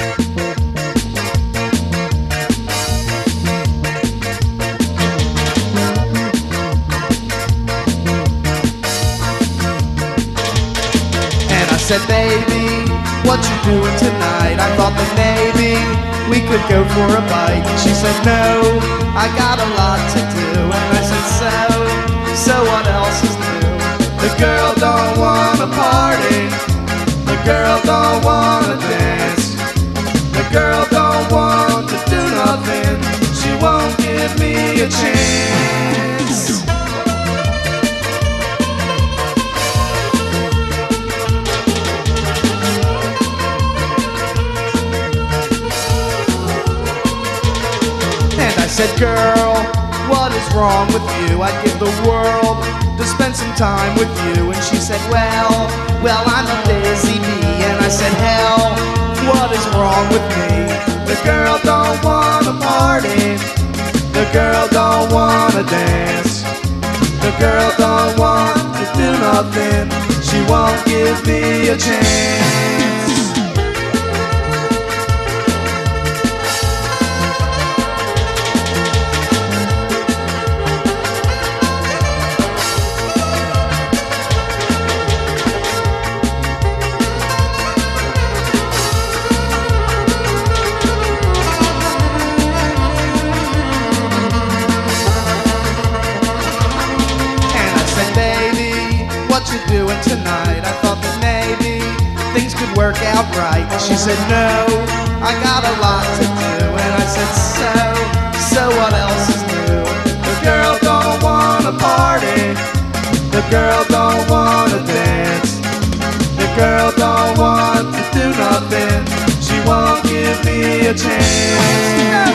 And I said, baby, what you doing tonight? I thought that maybe we could go for a bite. And she said, no, I got a lot to do. And I said, so what else is new? The girl don't wanna party. The girl don't wanna dance. The girl don't want to do nothing. She won't give me a chance. And I said, girl, what is wrong with you? I'd give the world to spend some time with you. And she said, well, I'm a busy bee. And I said, hell, what is wrong with me? The girl don't wanna party. The girl don't wanna dance. The girl don't want to do nothing. She won't give me a chance. What you doing tonight? I thought that maybe things could work out right. And she said, no, I got a lot to do. And I said, so what else is new? The girl don't wanna party. The girl don't wanna dance. The girl don't want to do nothing. She won't give me a chance.